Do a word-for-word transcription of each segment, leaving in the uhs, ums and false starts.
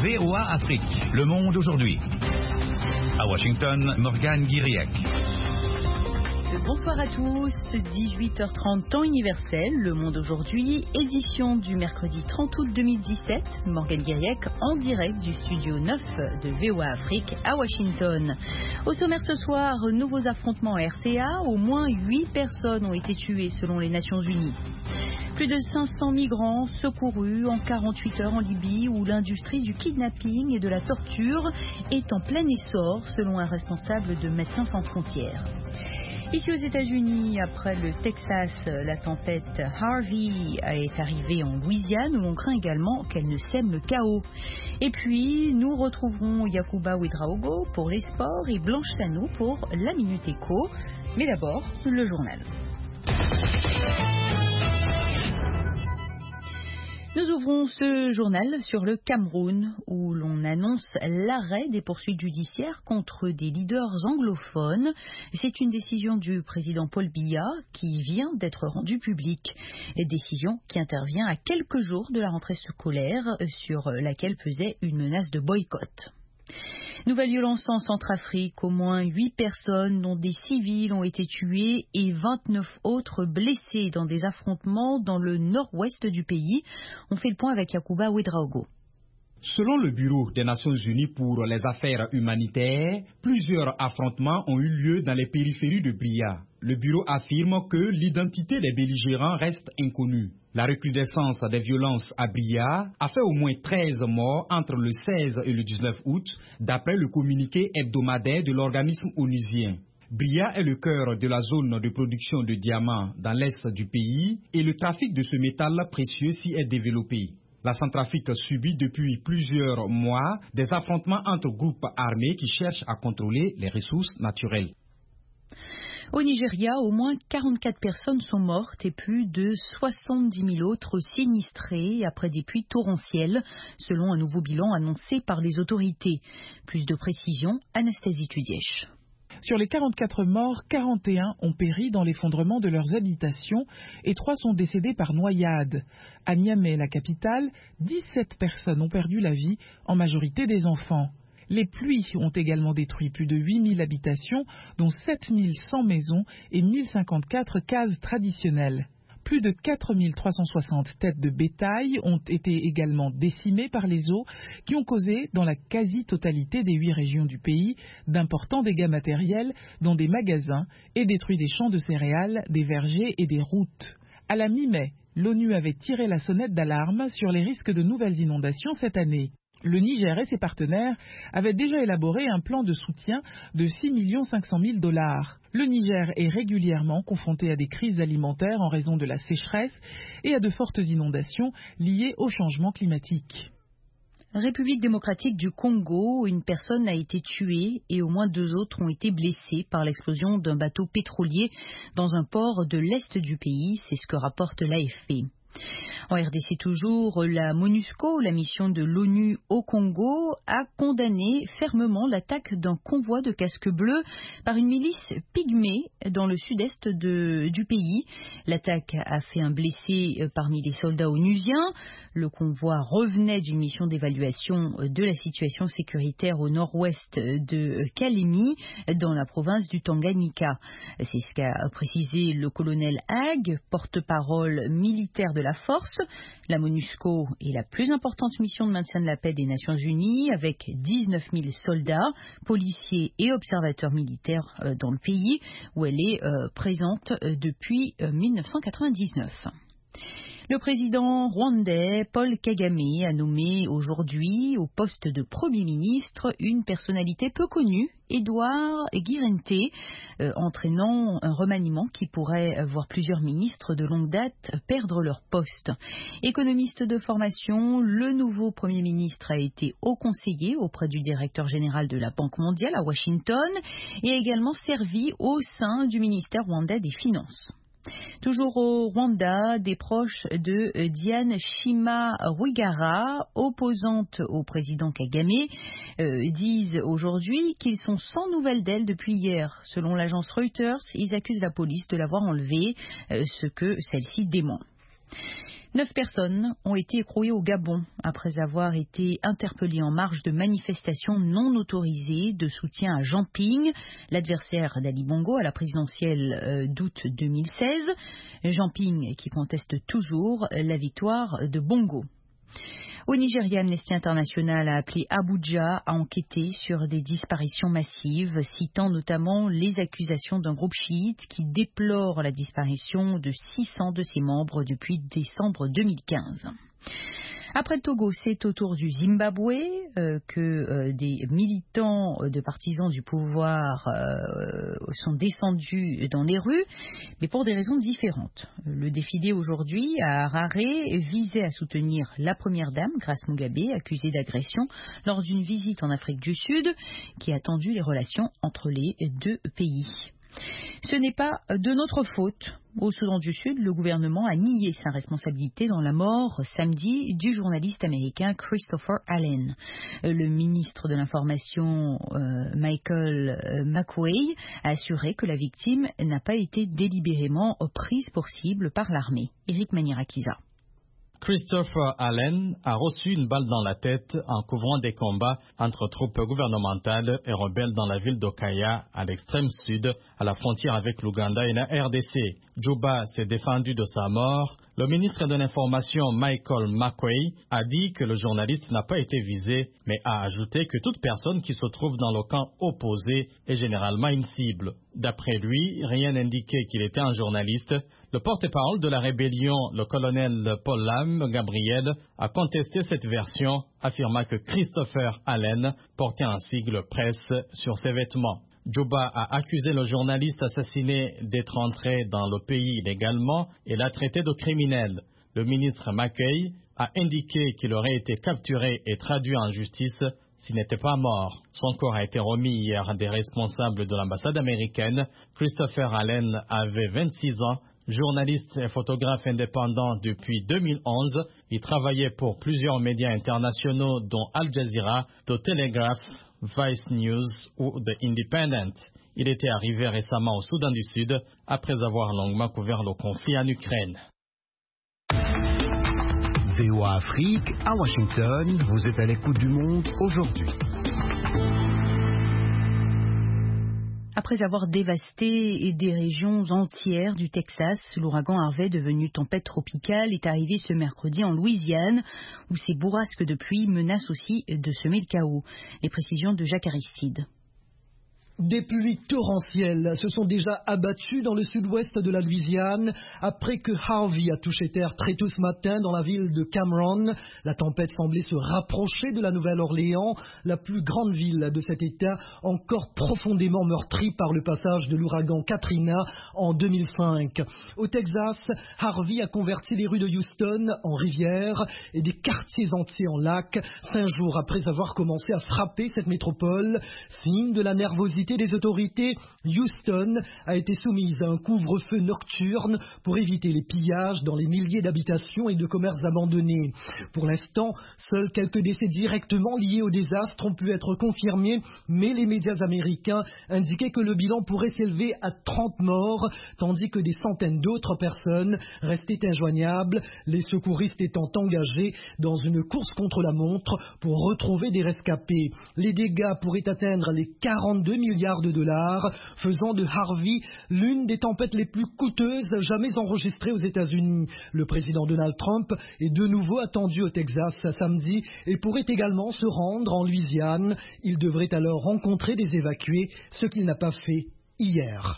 V O A Afrique, Le Monde aujourd'hui. À Washington, Morgane Guiriec. Bonsoir à tous, dix-huit heures trente temps universel, Le Monde aujourd'hui, édition du mercredi trente août deux mille dix-sept, Morgane Guiriec en direct du studio neuf de V O A Afrique à Washington. Au sommaire ce soir, nouveaux affrontements à R C A, au moins huit personnes ont été tuées selon les Nations Unies. Plus de cinq cents migrants secourus en quarante-huit heures en Libye où l'industrie du kidnapping et de la torture est en plein essor selon un responsable de Médecins sans frontières. Ici aux États-Unis, après le Texas, la tempête Harvey est arrivée en Louisiane où l'on craint également qu'elle ne sème le chaos. Et puis, nous retrouverons Yacouba Ouedraogo pour les sports et Blanche Sanou pour la Minute Éco. Mais d'abord, le journal. Nous ouvrons ce journal sur le Cameroun où l'on annonce l'arrêt des poursuites judiciaires contre des leaders anglophones. C'est une décision du président Paul Biya qui vient d'être rendue publique. Décision qui intervient à quelques jours de la rentrée scolaire sur laquelle pesait une menace de boycott. Nouvelle violence en Centrafrique, au moins huit personnes, dont des civils, ont été tuées et vingt-neuf autres blessés dans des affrontements dans le nord-ouest du pays. On fait le point avec Yacouba Ouedraogo. Selon le Bureau des Nations Unies pour les affaires humanitaires, plusieurs affrontements ont eu lieu dans les périphéries de Bria. Le bureau affirme que l'identité des belligérants reste inconnue. La recrudescence des violences à Bria a fait au moins treize morts entre le seize et le dix-neuf août, d'après le communiqué hebdomadaire de l'organisme onusien. Bria est le cœur de la zone de production de diamants dans l'est du pays et le trafic de ce métal précieux s'y est développé. La Centrafrique subit depuis plusieurs mois des affrontements entre groupes armés qui cherchent à contrôler les ressources naturelles. Au Nigeria, au moins quarante-quatre personnes sont mortes et plus de soixante-dix mille autres sinistrées après des pluies torrentielles, selon un nouveau bilan annoncé par les autorités. Plus de précisions, Anastasie Tudièche. Sur les quarante-quatre morts, quarante et un ont péri dans l'effondrement de leurs habitations et trois sont décédés par noyade. À Niamey, la capitale, dix-sept personnes ont perdu la vie, en majorité des enfants. Les pluies ont également détruit plus de huit mille habitations, dont sept mille cent maisons et mille cinquante-quatre cases traditionnelles. Plus de quatre mille trois cent soixante têtes de bétail ont été également décimées par les eaux qui ont causé, dans la quasi-totalité des huit régions du pays, d'importants dégâts matériels dans des magasins et détruit des champs de céréales, des vergers et des routes. À la mi-mai, l'ONU avait tiré la sonnette d'alarme sur les risques de nouvelles inondations cette année. Le Niger et ses partenaires avaient déjà élaboré un plan de soutien de six millions cinq cent mille dollars. Le Niger est régulièrement confronté à des crises alimentaires en raison de la sécheresse et à de fortes inondations liées au changement climatique. République démocratique du Congo, une personne a été tuée et au moins deux autres ont été blessés par l'explosion d'un bateau pétrolier dans un port de l'est du pays, c'est ce que rapporte l'A F P. En R D C toujours, la MONUSCO, la mission de l'ONU au Congo, a condamné fermement l'attaque d'un convoi de casques bleus par une milice pygmée dans le sud-est de, du pays. L'attaque a fait un blessé parmi les soldats onusiens. Le convoi revenait d'une mission d'évaluation de la situation sécuritaire au nord-ouest de Kalemi, dans la province du Tanganyika. C'est ce qu'a précisé le colonel Hague, porte-parole militaire de la force. La MONUSCO est la plus importante mission de maintien de la paix des Nations Unies, avec dix-neuf mille soldats, policiers et observateurs militaires dans le pays, où elle est euh, présente depuis euh, mille neuf cent quatre-vingt-dix-neuf. Le président rwandais Paul Kagame a nommé aujourd'hui au poste de Premier ministre une personnalité peu connue, Edouard Guirente, euh, entraînant un remaniement qui pourrait voir plusieurs ministres de longue date perdre leur poste. Économiste de formation, le nouveau Premier ministre a été haut conseiller auprès du directeur général de la Banque mondiale à Washington et a également servi au sein du ministère rwandais des Finances. Toujours au Rwanda, des proches de Diane Shima Rwigara, opposante au président Kagame, euh, disent aujourd'hui qu'ils sont sans nouvelles d'elle depuis hier. Selon l'agence Reuters, ils accusent la police de l'avoir enlevée, euh, ce que celle-ci dément. Neuf personnes ont été écrouées au Gabon après avoir été interpellées en marge de manifestations non autorisées de soutien à Jean Ping, l'adversaire d'Ali Bongo à la présidentielle d'août deux mille seize. Jean Ping qui conteste toujours la victoire de Bongo. Au Nigeria, Amnesty International a appelé Abuja à enquêter sur des disparitions massives, citant notamment les accusations d'un groupe chiite qui déplore la disparition de six cents de ses membres depuis décembre deux mille quinze. Après le Togo, c'est au tour du Zimbabwe euh, que euh, des militants de partisans du pouvoir euh, sont descendus dans les rues, mais pour des raisons différentes. Le défilé aujourd'hui à Harare visait à soutenir la première dame, Grace Mugabe, accusée d'agression lors d'une visite en Afrique du Sud, qui a tendu les relations entre les deux pays. Ce n'est pas de notre faute. Au Soudan du Sud, le gouvernement a nié sa responsabilité dans la mort samedi du journaliste américain Christopher Allen. Le ministre de l'Information euh, Michael McQuay a assuré que la victime n'a pas été délibérément prise pour cible par l'armée. Eric Manirakiza. Christopher Allen a reçu une balle dans la tête en couvrant des combats entre troupes gouvernementales et rebelles dans la ville d'Okaya, à l'extrême sud, à la frontière avec l'Ouganda et la R D C. Juba s'est défendu de sa mort. Le ministre de l'Information Michael McQuay a dit que le journaliste n'a pas été visé, mais a ajouté que toute personne qui se trouve dans le camp opposé est généralement une cible. D'après lui, rien n'indiquait qu'il était un journaliste. Le porte-parole de la rébellion, le colonel Paul Lam Gabriel, a contesté cette version, affirmant que Christopher Allen portait un sigle presse sur ses vêtements. Juba a accusé le journaliste assassiné d'être entré dans le pays illégalement et l'a traité de criminel. Le ministre McKay a indiqué qu'il aurait été capturé et traduit en justice s'il n'était pas mort. Son corps a été remis hier à des responsables de l'ambassade américaine. Christopher Allen avait vingt-six ans, journaliste et photographe indépendant depuis deux mille onze. Il travaillait pour plusieurs médias internationaux dont Al Jazeera, The Telegraph, Vice News ou The Independent. Il était arrivé récemment au Soudan du Sud après avoir longuement couvert le conflit en Ukraine. V O A Afrique, à Washington, vous êtes à l'écoute du monde aujourd'hui. Après avoir dévasté des régions entières du Texas, l'ouragan Harvey, devenu tempête tropicale, est arrivé ce mercredi en Louisiane, où ces bourrasques de pluie menacent aussi de semer le chaos. Les précisions de Jacques Aristide. Des pluies torrentielles se sont déjà abattues dans le sud-ouest de la Louisiane après que Harvey a touché terre très tôt ce matin dans la ville de Cameron. La tempête semblait se rapprocher de la Nouvelle-Orléans, la plus grande ville de cet État, encore profondément meurtrie par le passage de l'ouragan Katrina en deux mille cinq. Au Texas, Harvey a converti les rues de Houston en rivières et des quartiers entiers en lacs, cinq jours après avoir commencé à frapper cette métropole. Signe de la nervosité des autorités, Houston a été soumise à un couvre-feu nocturne pour éviter les pillages dans les milliers d'habitations et de commerces abandonnés. Pour l'instant, seuls quelques décès directement liés au désastre ont pu être confirmés, mais les médias américains indiquaient que le bilan pourrait s'élever à trente morts, tandis que des centaines d'autres personnes restaient injoignables, les secouristes étant engagés dans une course contre la montre pour retrouver des rescapés. Les dégâts pourraient atteindre les quarante-deux milliards de dollars, faisant de Harvey l'une des tempêtes les plus coûteuses jamais enregistrées aux États-Unis. Le président Donald Trump est de nouveau attendu au Texas samedi et pourrait également se rendre en Louisiane. Il devrait alors rencontrer des évacués, ce qu'il n'a pas fait hier.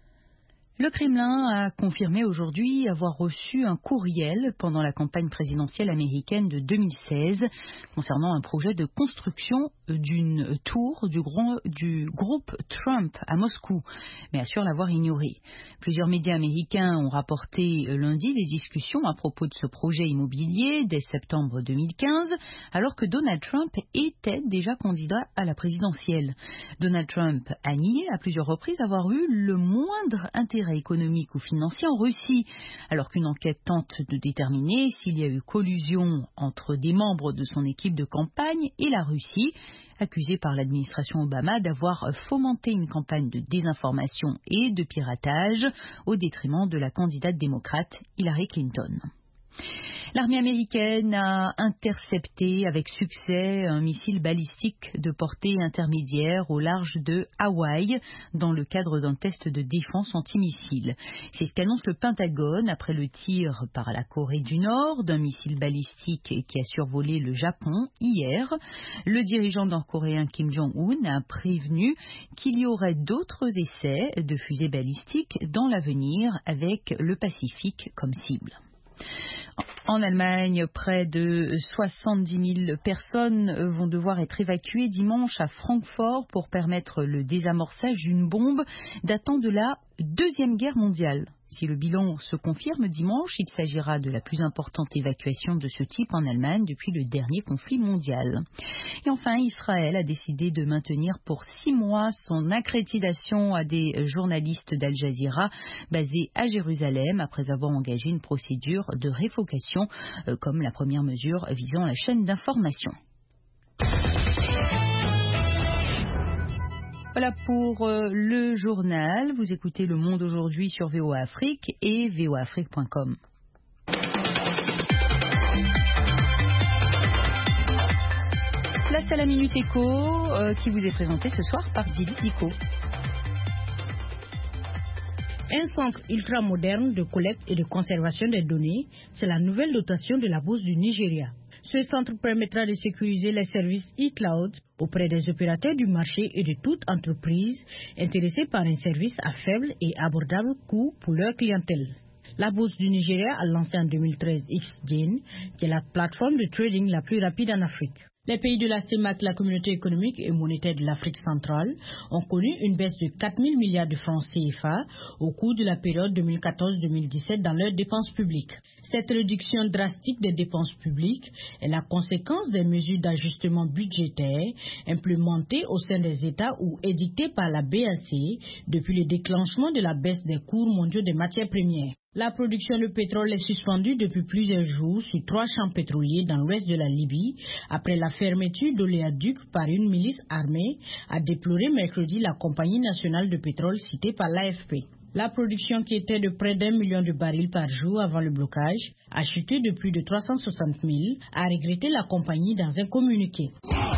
Le Kremlin a confirmé aujourd'hui avoir reçu un courriel pendant la campagne présidentielle américaine de deux mille seize concernant un projet de construction d'une tour du, grand, du groupe Trump à Moscou, mais assure l'avoir ignoré. Plusieurs médias américains ont rapporté lundi des discussions à propos de ce projet immobilier dès septembre deux mille quinze, alors que Donald Trump était déjà candidat à la présidentielle. Donald Trump a nié à plusieurs reprises avoir eu le moindre intérêt économique ou financier en Russie, alors qu'une enquête tente de déterminer s'il y a eu collusion entre des membres de son équipe de campagne et la Russie, accusée par l'administration Obama d'avoir fomenté une campagne de désinformation et de piratage au détriment de la candidate démocrate Hillary Clinton. L'armée américaine a intercepté avec succès un missile balistique de portée intermédiaire au large de Hawaï dans le cadre d'un test de défense antimissile. C'est ce qu'annonce le Pentagone après le tir par la Corée du Nord d'un missile balistique qui a survolé le Japon hier. Le dirigeant nord-coréen Kim Jong-un a prévenu qu'il y aurait d'autres essais de fusées balistiques dans l'avenir avec le Pacifique comme cible. En Allemagne, près de soixante-dix mille personnes vont devoir être évacuées dimanche à Francfort pour permettre le désamorçage d'une bombe datant de la Deuxième Guerre mondiale. Si le bilan se confirme dimanche, il s'agira de la plus importante évacuation de ce type en Allemagne depuis le dernier conflit mondial. Et enfin, Israël a décidé de maintenir pour six mois son accréditation à des journalistes d'Al Jazeera basés à Jérusalem après avoir engagé une procédure de révocation euh, comme la première mesure visant la chaîne d'information. Voilà pour euh, le journal. Vous écoutez Le Monde aujourd'hui sur V O A Afrique et V O A Afrique point com. Place à la Minute Éco euh, qui vous est présentée ce soir par Dili Diko. Un centre ultra-moderne de collecte et de conservation des données, c'est la nouvelle dotation de la Bourse du Nigeria. Ce centre permettra de sécuriser les services e-cloud auprès des opérateurs du marché et de toute entreprise intéressée par un service à faible et abordable coût pour leur clientèle. La Bourse du Nigeria a lancé en deux mille treize X-Gain, qui est la plateforme de trading la plus rapide en Afrique. Les pays de la C E M A C, la communauté économique et monétaire de l'Afrique centrale, ont connu une baisse de quatre mille milliards de francs C F A au cours de la période deux mille quatorze deux mille dix-sept dans leurs dépenses publiques. Cette réduction drastique des dépenses publiques est la conséquence des mesures d'ajustement budgétaire implémentées au sein des États ou édictées par la B A C depuis le déclenchement de la baisse des cours mondiaux des matières premières. La production de pétrole est suspendue depuis plusieurs jours sur trois champs pétroliers dans l'ouest de la Libye après la fermeture d'oléoducs par une milice armée, a déploré mercredi la compagnie nationale de pétrole citée par l'A F P. La production, qui était de près d'un million de barils par jour avant le blocage, a chuté de plus de trois cent soixante mille, a regretté la compagnie dans un communiqué.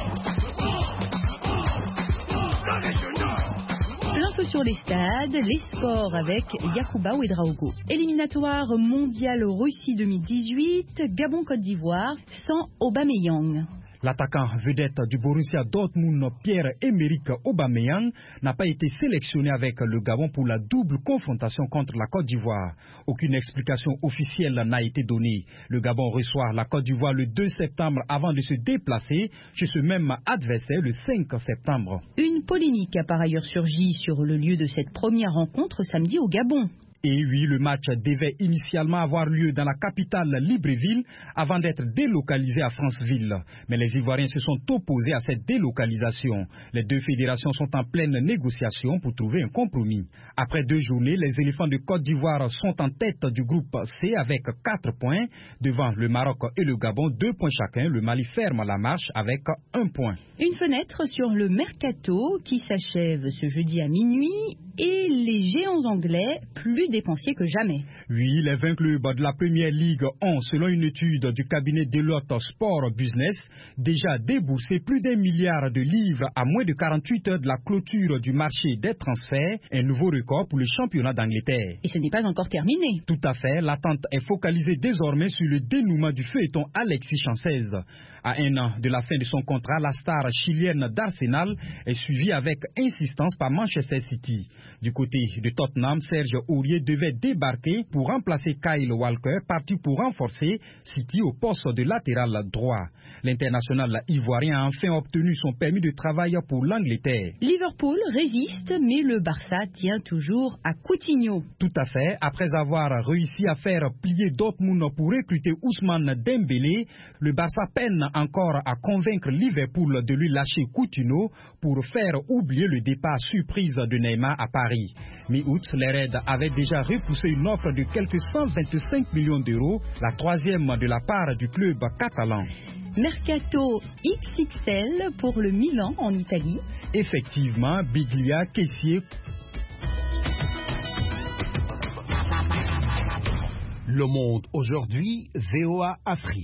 L'info sur les stades, les sports avec Yacouba Ouedraogo. Éliminatoire mondial Russie deux mille dix-huit, Gabon-Côte d'Ivoire, sans Aubameyang. L'attaquant vedette du Borussia Dortmund, Pierre-Emerick Aubameyang, n'a pas été sélectionné avec le Gabon pour la double confrontation contre la Côte d'Ivoire. Aucune explication officielle n'a été donnée. Le Gabon reçoit la Côte d'Ivoire le deux septembre avant de se déplacer chez ce même adversaire le cinq septembre. Une polémique a par ailleurs surgi sur le lieu de cette première rencontre samedi au Gabon. Et oui, le match devait initialement avoir lieu dans la capitale Libreville avant d'être délocalisé à Franceville. Mais les Ivoiriens se sont opposés à cette délocalisation. Les deux fédérations sont en pleine négociation pour trouver un compromis. Après deux journées, les éléphants de Côte d'Ivoire sont en tête du groupe C avec quatre points. Devant le Maroc et le Gabon, deux points chacun. Le Mali ferme la marche avec un point. Une fenêtre sur le mercato qui s'achève ce jeudi à minuit et les géants anglais plus dépensiers que jamais. Oui, les vingt clubs de la Première Ligue ont, selon une étude du cabinet Deloitte Sport Business, déjà déboursé plus d'un milliard de livres à moins de quarante-huit heures de la clôture du marché des transferts, un nouveau record pour le championnat d'Angleterre. Et ce n'est pas encore terminé. Tout à fait, l'attente est focalisée désormais sur le dénouement du feuilleton Alexis Sanchez. À un an de la fin de son contrat, la star chilienne d'Arsenal est suivie avec insistance par Manchester City. Du côté de Tottenham, Serge Aurier devait débarquer pour remplacer Kyle Walker, parti pour renforcer City au poste de latéral droit. L'international ivoirien a enfin obtenu son permis de travail pour l'Angleterre. Liverpool résiste, mais le Barça tient toujours à Coutinho. Tout à fait. Après avoir réussi à faire plier Dortmund pour recruter Ousmane Dembélé, le Barça peine encore à convaincre Liverpool de lui lâcher Coutinho pour faire oublier le départ surprise de Neymar à Paris. Mi-août, les Reds avaient déjà repoussé une offre de quelques cent vingt-cinq millions d'euros, la troisième de la part du club catalan. Mercato X X L pour le Milan en Italie. Effectivement, Biglia, Kessié. Le Monde aujourd'hui, V O A Afrique.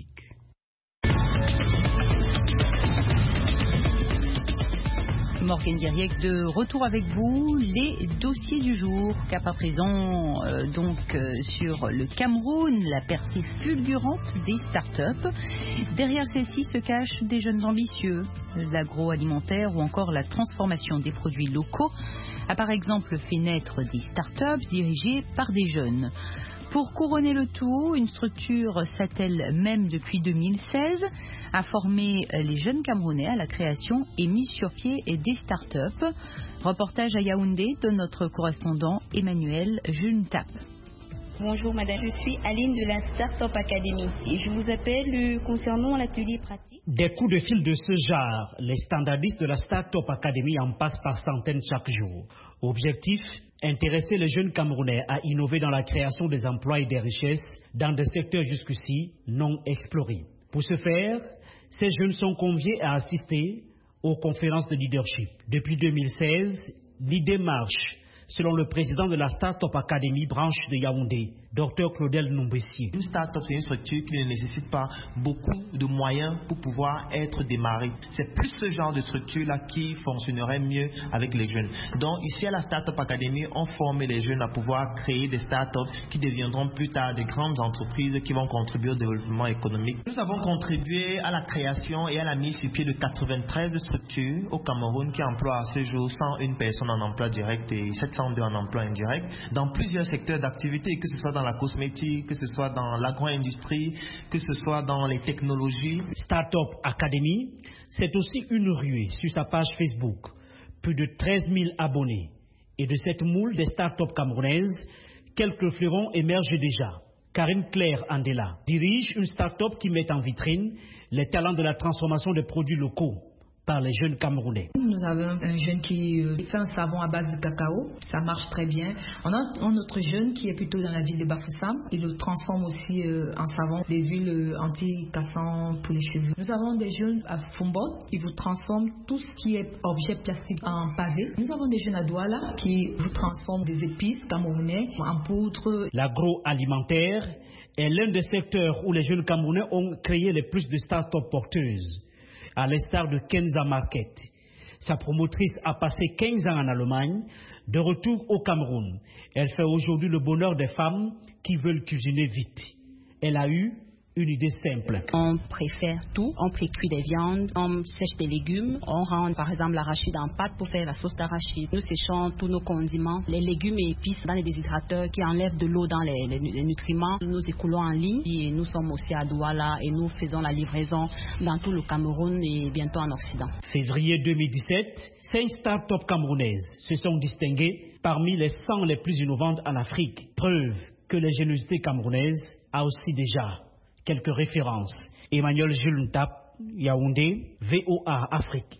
Morgane Diriec de retour avec vous. Les dossiers du jour, cap à présent euh, donc euh, sur le Cameroun, la percée fulgurante des start-up. Derrière celle-ci se cachent des jeunes ambitieux, l'agroalimentaire ou encore la transformation des produits locaux a par exemple fait naître des start-up dirigées par des jeunes. Pour couronner le tout, une structure s'attelle même depuis deux mille seize à former les jeunes Camerounais à la création et mise sur pied des start-up. Reportage à Yaoundé de notre correspondant Emmanuel Juntap. Bonjour madame, je suis Aline de la Startup Academy et je vous appelle concernant l'atelier pratique. Des coups de fil de ce genre, les standardistes de la Startup Academy en passent par centaines chaque jour. Objectif, intéresser les jeunes Camerounais à innover dans la création des emplois et des richesses dans des secteurs jusqu'ici non explorés. Pour ce faire, ces jeunes sont conviés à assister aux conférences de leadership. Depuis deux mille seize, l'idée marche, selon le président de la Startup Academy branche de Yaoundé, Docteur Claudel Numbessier. Une start-up, c'est une structure qui ne nécessite pas beaucoup de moyens pour pouvoir être démarrée. C'est plus ce genre de structure-là qui fonctionnerait mieux avec les jeunes. Donc ici à la Startup Academy, on forme les jeunes à pouvoir créer des start-up qui deviendront plus tard des grandes entreprises qui vont contribuer au développement économique. Nous avons contribué à la création et à la mise sur pied de quatre-vingt-treize structures au Cameroun qui emploient à ce jour cent une personnes en emploi direct et sept cent deux en emploi indirect dans plusieurs secteurs d'activité, que ce soit dans la cosmétique, que ce soit dans l'agro-industrie, que ce soit dans les technologies. Startup Academy, c'est aussi une ruée sur sa page Facebook. Plus de treize mille abonnés. Et de cette moule des startups camerounaises, quelques fleurons émergent déjà. Karine Claire Andela dirige une startup qui met en vitrine les talents de la transformation des produits locaux par les jeunes Camerounais. Nous avons un jeune qui euh, fait un savon à base de cacao, ça marche très bien. On a un autre jeune qui est plutôt dans la ville de Bafoussam, il le transforme aussi euh, en savon, des huiles euh, anti-cassants pour les cheveux. Nous avons des jeunes à Fumbo qui vous transforment tout ce qui est objet plastique en pavé. Nous avons des jeunes à Douala qui vous transforment des épices camerounais en poudre. L'agroalimentaire est l'un des secteurs où les jeunes Camerounais ont créé les plus de start-up porteuses. À l'instar de Kenza Market. Sa promotrice a passé quinze ans en Allemagne, de retour au Cameroun. Elle fait aujourd'hui le bonheur des femmes qui veulent cuisiner vite. Elle a eu une idée simple. On préfère tout. On précuit des viandes, on sèche des légumes, on rend par exemple l'arachide en pâte pour faire la sauce d'arachide. Nous séchons tous nos condiments, les légumes et épices dans les déshydrateurs qui enlèvent de l'eau dans les, les, les nutriments. Nous écoulons en ligne et nous sommes aussi à Douala et nous faisons la livraison dans tout le Cameroun et bientôt en Occident. Février deux mille dix-sept, cinq start-up camerounaises se sont distinguées parmi les cent les plus innovantes en Afrique. Preuve que l'ingéniosité camerounaise a aussi déjà quelques références. Emmanuel Juntap, Yaoundé, V O A Afrique.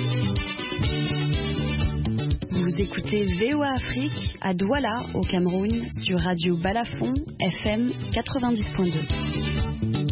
Vous écoutez V O A Afrique à Douala, au Cameroun, sur Radio Balafon, F M quatre-vingt-dix point deux.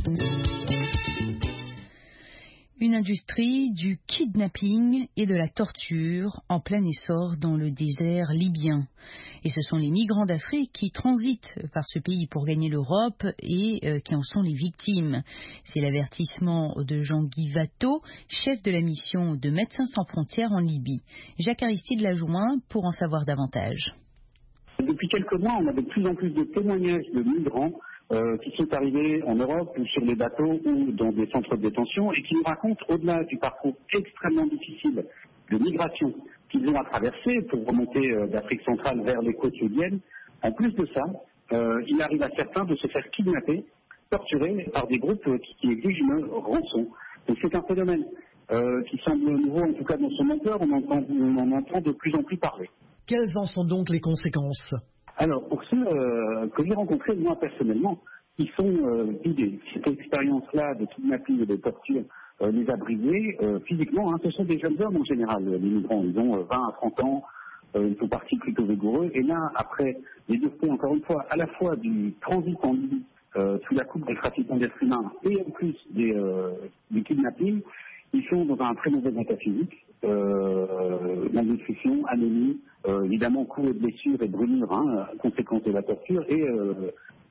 Une industrie du kidnapping et de la torture en plein essor dans le désert libyen. Et ce sont les migrants d'Afrique qui transitent par ce pays pour gagner l'Europe et euh, qui en sont les victimes. C'est l'avertissement de Jean-Guy Watteau, chef de la mission de Médecins sans frontières en Libye. Jacques Aristide l'a joint pour en savoir davantage. Depuis quelques mois, on a de plus en plus de témoignages de migrants Euh, qui sont arrivés en Europe ou sur les bateaux ou dans des centres de détention et qui nous racontent, au-delà du parcours extrêmement difficile de migration qu'ils ont à traverser pour remonter euh, d'Afrique centrale vers les côtes libyennes, en plus de ça, euh, il arrive à certains de se faire kidnapper, torturer par des groupes qui, qui exigent une rançon. Donc c'est un phénomène euh, qui semble nouveau, en tout cas dans son ampleur, on, entend, on en entend de plus en plus parler. Quelles en sont donc les conséquences ? Alors, pour ceux euh, que j'ai rencontrés, moi personnellement, ils sont euh, vidés. Cette expérience-là de kidnapping et de torture euh, les a brisés euh, physiquement. Hein. Ce sont des jeunes hommes en général, les migrants. Ils ont euh, vingt à trente ans, euh, ils font partie plutôt vigoureux. Et là, après les duretés, encore une fois, à la fois du transit en Libye, euh, sous la coupe des trafiquants d'êtres humains, et en plus des, euh, du kidnapping, ils sont dans un très mauvais état physique, euh, malnutrition, anémie, euh, évidemment coups de blessures et brûlures, hein, conséquence de la torture, et euh,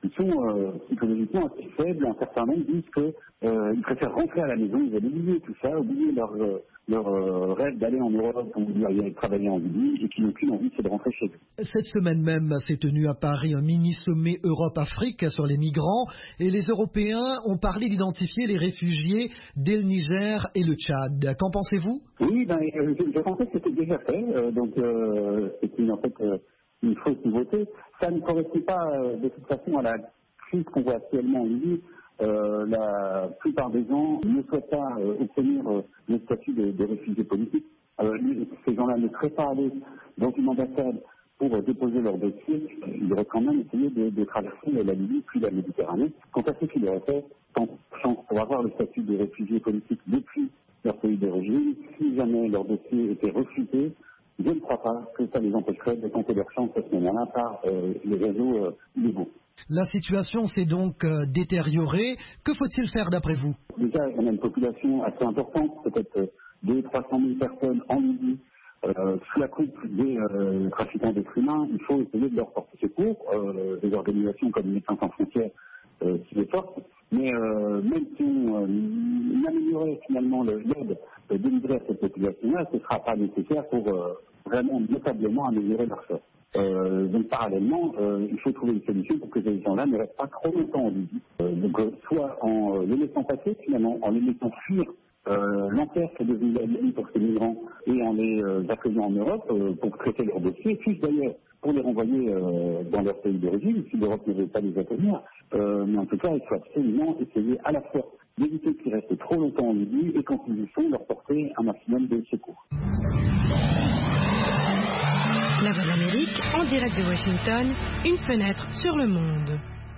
ils sont euh, psychologiquement assez faibles. Un certain nombre disent qu'ils euh, préfèrent rentrer à la maison, ils veulent oublier tout ça, oublier leur, euh, leur euh, rêve d'aller en Europe ou d'aller travailler en Libye, et qui n'ont qu'une envie, c'est de rentrer chez eux. Cette semaine même s'est tenu à Paris un mini-sommet Europe-Afrique sur les migrants, et les Européens ont parlé d'identifier les réfugiés dès le Niger et le Tchad. Qu'en pensez-vous? Oui, ben, je, je pensais que c'était déjà fait, euh, donc euh, c'est une, en fait euh, une fausse nouveauté. Ça ne correspond pas euh, de toute façon à la crise qu'on voit actuellement en Libye. Euh, la plupart des gens ne souhaitent pas euh, obtenir euh, le statut de, de réfugiés politiques. Euh, ces gens-là ne seraient pas allés dans une ambassade pour euh, déposer leur dossier. Ils auraient quand même essayé de, de traverser la Libye puis la Méditerranée. Quant à ce qu'ils auraient fait, sans chance pour avoir le statut de réfugiés politiques depuis leur pays d'origine, si jamais leur dossier était refusé, je ne crois pas que ça les empêcherait de tenter leur chance à ce moment-là par euh, les réseaux euh, illégaux. La situation s'est donc euh, détériorée. Que faut-il faire d'après vous? Déjà, on a une population assez importante, peut-être euh, deux à trois cent mille personnes en Libye, euh, sous la coupe des euh, trafiquants d'êtres humains. Il faut essayer de leur porter secours. Euh, des organisations comme Médecins sans frontières euh, qui les portent. Mais euh, même si on euh, améliorait finalement l'aide euh, délivrée à cette population-là, ce ne sera pas nécessaire pour euh, vraiment notablement améliorer leur sort. Euh, donc parallèlement, euh, il faut trouver une solution pour que ces gens-là ne restent pas trop longtemps en Libye. Euh, donc euh, soit en euh, les laissant passer finalement, en les laissant fuir euh, l'enfer qui est devenu la Libye pour ces migrants et en les euh, accueillant en Europe euh, pour traiter leurs dossiers, puis d'ailleurs pour les renvoyer euh, dans leur pays d'origine, si l'Europe ne veut pas les accueillir. Euh, mais en tout cas, il faut absolument essayer à la fois d'éviter qu'ils restent trop longtemps en Libye et quand ils y sont, leur porter un maximum de secours. La Voix de l'Amérique, en direct de Washington, une fenêtre sur le monde.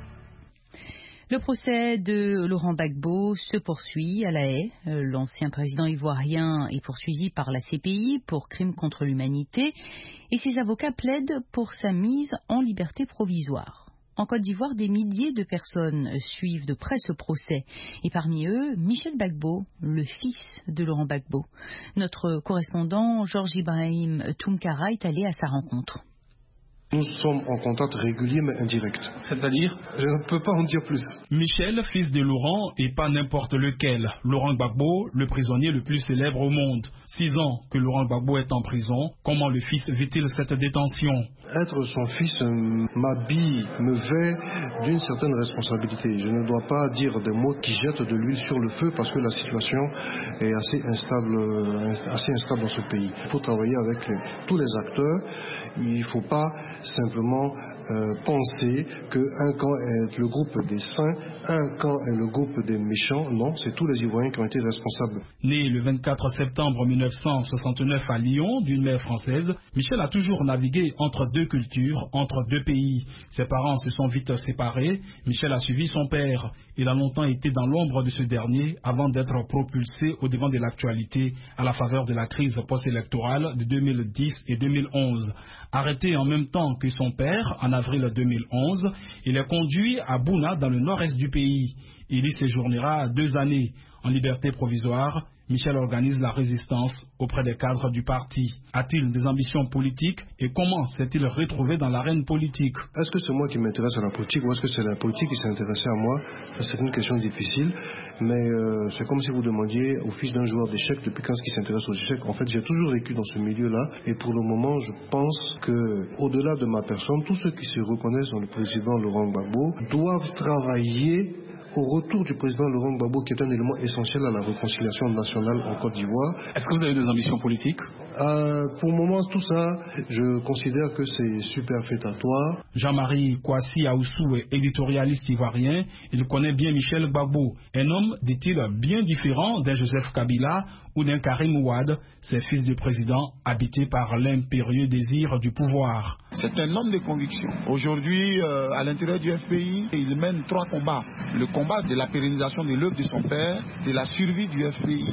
Le procès de Laurent Gbagbo se poursuit à La Haye. L'ancien président ivoirien est poursuivi par la C P I pour crimes contre l'humanité et ses avocats plaident pour sa mise en liberté provisoire. En Côte d'Ivoire, des milliers de personnes suivent de près ce procès et parmi eux, Michel Gbagbo, le fils de Laurent Gbagbo. Notre correspondant Georges Ibrahim Tounkara est allé à sa rencontre. Nous sommes en contact régulier mais indirect. C'est-à-dire? Je ne peux pas en dire plus. Michel, fils de Laurent, et pas n'importe lequel. Laurent Gbagbo, le prisonnier le plus célèbre au monde. Six ans que Laurent Gbagbo est en prison. Comment le fils vit-il cette détention? Être son fils m'habille, me vêt d'une certaine responsabilité. Je ne dois pas dire des mots qui jettent de l'huile sur le feu parce que la situation est assez instable, assez instable dans ce pays. Il faut travailler avec les, tous les acteurs. Il ne faut pas simplement euh, penser qu'un camp est le groupe des saints, un camp est le groupe des méchants. Non, c'est tous les Ivoiriens qui ont été responsables. Né le vingt-quatre septembre mille neuf cent soixante-neuf à Lyon, d'une mère française, Michel a toujours navigué entre deux cultures, entre deux pays. Ses parents se sont vite séparés. Michel a suivi son père. Il a longtemps été dans l'ombre de ce dernier avant d'être propulsé au devant de l'actualité à la faveur de la crise post-électorale de deux mille dix et deux mille onze. Arrêté en même temps que son père, en avril deux mille onze, il est conduit à Bouna, dans le nord-est du pays. Il y séjournera deux années. En liberté provisoire, Michel organise la résistance auprès des cadres du parti. A-t-il des ambitions politiques et comment s'est-il retrouvé dans l'arène politique? Est-ce que c'est moi qui m'intéresse à la politique ou est-ce que c'est la politique qui s'est intéressée à moi? C'est une question difficile, mais euh, c'est comme si vous demandiez au fils d'un joueur d'échecs depuis quand est-ce qu'il s'intéresse aux échecs. En fait, j'ai toujours vécu dans ce milieu-là et pour le moment, je pense que au-delà de ma personne, tous ceux qui se reconnaissent dans le président Laurent Gbagbo doivent travailler au retour du président Laurent Gbagbo, qui est un élément essentiel à la réconciliation nationale en Côte d'Ivoire. Est-ce que vous avez des ambitions politiques? euh, Pour le moment, tout ça, je considère que c'est superfétatoire. Jean-Marie Kouassi Aoussou est éditorialiste ivoirien. Il connaît bien Michel Gbagbo. Un homme, dit-il, bien différent d'un Joseph Kabila ou d'un Karim Ouad, ces fils du président habités par l'impérieux désir du pouvoir. C'est un homme de conviction. Aujourd'hui, euh, à l'intérieur du F P I, il mène trois combats. Le combat de la pérennisation de l'œuvre de son père, de la survie du F P I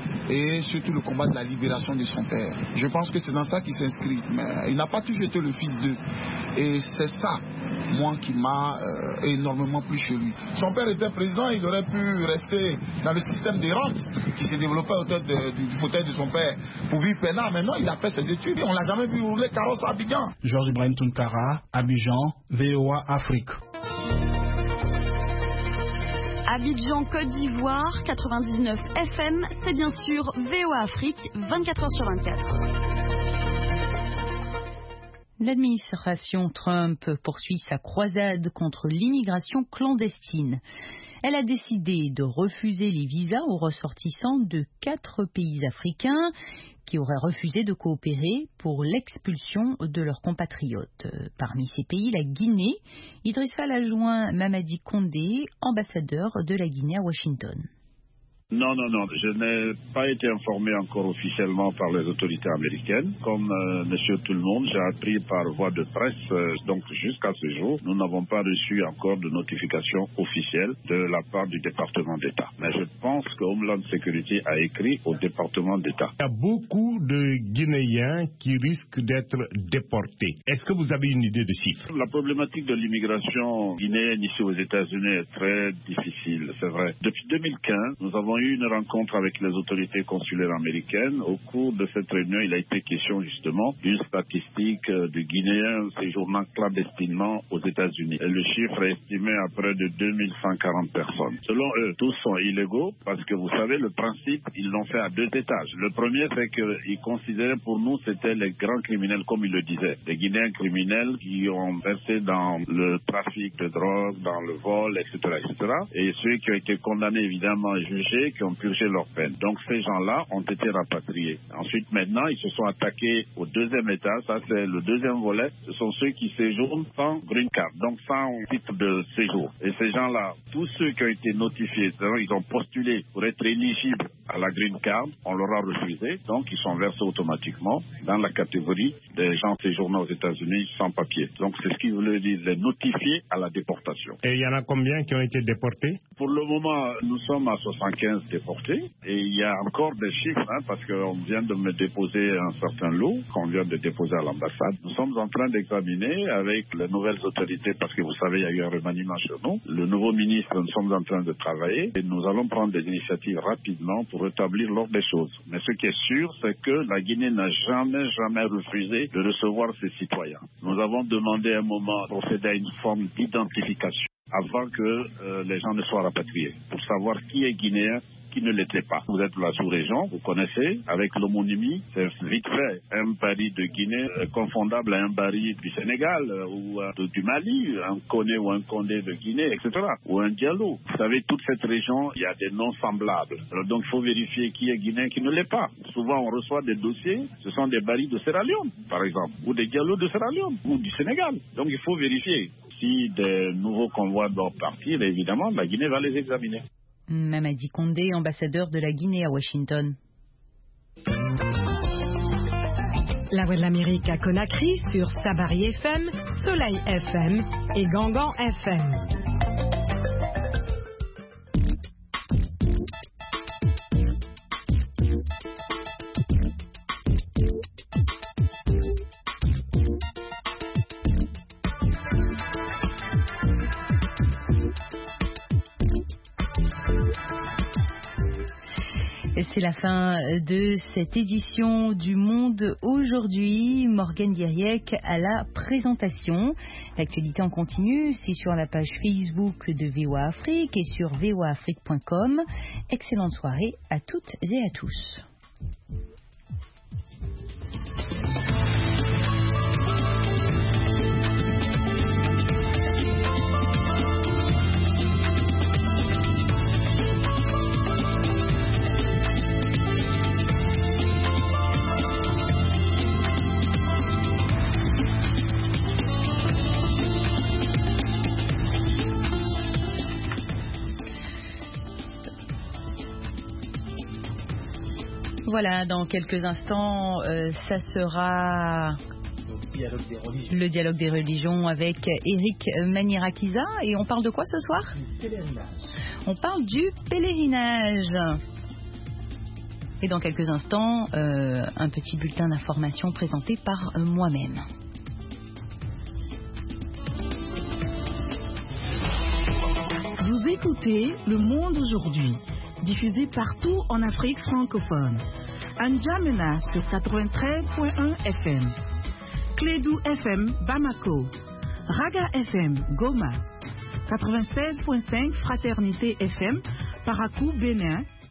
et surtout le combat de la libération de son père. Je pense que c'est dans ça qu'il s'inscrit. Mais il n'a pas toujours été le fils d'eux. Et c'est ça, moi, qui m'a euh, énormément plu chez lui. Son père était président, il aurait pu rester dans le système des rentes qui s'est développé autour de, du, du fauteuil de son père pour vivre peinard. Maintenant, il a fait ses études et on ne l'a jamais vu rouler carrosse à Abidjan. Georges Ibrahim Tounkara, Abidjan, V O A Afrique. Abidjan, Côte d'Ivoire, quatre-vingt-dix-neuf F M, c'est bien sûr V O A Afrique, vingt-quatre heures sur vingt-quatre. L'administration Trump poursuit sa croisade contre l'immigration clandestine. Elle a décidé de refuser les visas aux ressortissants de quatre pays africains qui auraient refusé de coopérer pour l'expulsion de leurs compatriotes. Parmi ces pays, la Guinée. Idriss Fall a joint Mamadi Condé, ambassadeur de la Guinée à Washington. Non, non, non. Je n'ai pas été informé encore officiellement par les autorités américaines. Comme euh, monsieur tout le monde, j'ai appris par voie de presse. Euh, donc jusqu'à ce jour, nous n'avons pas reçu encore de notification officielle de la part du département d'État. Mais je pense que Homeland Security a écrit au département d'État. Il y a beaucoup de Guinéens qui risquent d'être déportés. Est-ce que vous avez une idée de chiffres? La problématique de l'immigration guinéenne ici aux États-Unis est très difficile, c'est vrai. Depuis deux mille quinze, nous avons eu une rencontre avec les autorités consulaires américaines. Au cours de cette réunion, il a été question justement d'une statistique de Guinéens séjournant clandestinement aux États-Unis. Et le chiffre est estimé à près de deux mille cent quarante personnes. Selon eux, tous sont illégaux parce que vous savez, le principe, ils l'ont fait à deux étages. Le premier, c'est qu'ils considéraient pour nous, c'était les grands criminels, comme ils le disaient. Les Guinéens criminels qui ont versé dans le trafic de drogue, dans le vol, et cetera, et cetera. Et ceux qui ont été condamnés, évidemment, jugés, qui ont purgé leur peine. Donc ces gens-là ont été rapatriés. Ensuite, maintenant, ils se sont attaqués au deuxième étage. Ça, c'est le deuxième volet. Ce sont ceux qui séjournent sans green card, donc sans titre de séjour. Et ces gens-là, tous ceux qui ont été notifiés, ils ont postulé pour être éligibles à la green card, on leur a refusé. Donc, ils sont versés automatiquement dans la catégorie des gens séjournant aux États-Unis sans papier. Donc, c'est ce qui veut dire les notifier à la déportation. Et il y en a combien qui ont été déportés? Pour le moment, nous sommes à soixante-quinze déportés. Et il y a encore des chiffres, hein, parce qu'on vient de me déposer un certain lot qu'on vient de déposer à l'ambassade. Nous sommes en train d'examiner avec les nouvelles autorités, parce que vous savez, il y a eu un remaniement chez nous. Le nouveau ministre, nous sommes en train de travailler et nous allons prendre des initiatives rapidement pour rétablir l'ordre des choses. Mais ce qui est sûr, c'est que la Guinée n'a jamais, jamais refusé de recevoir ses citoyens. Nous avons demandé à un moment de procéder à une forme d'identification avant que euh, les gens ne soient rapatriés, pour savoir qui est guinéen, qui ne l'était pas. Vous êtes de la sous-région, vous connaissez, avec l'homonymie, c'est vite fait. Un Bari de Guinée euh, confondable à un Bari du Sénégal euh, ou euh, de, du Mali, un Koné ou un Condé de Guinée, et cetera. Ou un Diallo. Vous savez, toute cette région, il y a des noms semblables. Alors donc, il faut vérifier qui est guinéen, qui ne l'est pas. Souvent, on reçoit des dossiers, ce sont des Bari de Sierra Leone, par exemple, ou des Diallo de Sierra Leone, ou du Sénégal. Donc, il faut vérifier. Si des nouveaux convois doivent partir, évidemment, la Guinée va les examiner. Mamadi Condé, ambassadeur de la Guinée à Washington. La Voix de l'Amérique à Conakry sur Sabari F M, Soleil F M et Gangan F M. C'est la fin de cette édition du Monde aujourd'hui. Morgane Guériec à la présentation. L'actualité en continu, c'est sur la page Facebook de V O A Afrique et sur v o a afrique point com. Excellente soirée à toutes et à tous. Voilà, dans quelques instants, euh, ça sera le dialogue des religions avec Eric Manirakiza. Et on parle de quoi ce soir? On parle du pèlerinage. Et dans quelques instants, euh, un petit bulletin d'information présenté par euh, moi-même. Vous écoutez Le Monde aujourd'hui, diffusé partout en Afrique francophone. N'Djamena sur quatre-vingt-treize point un F M, Clédou F M Bamako, Raga F M Goma, quatre-vingt-seize virgule cinq Fraternité F M, Parakou, Bénin,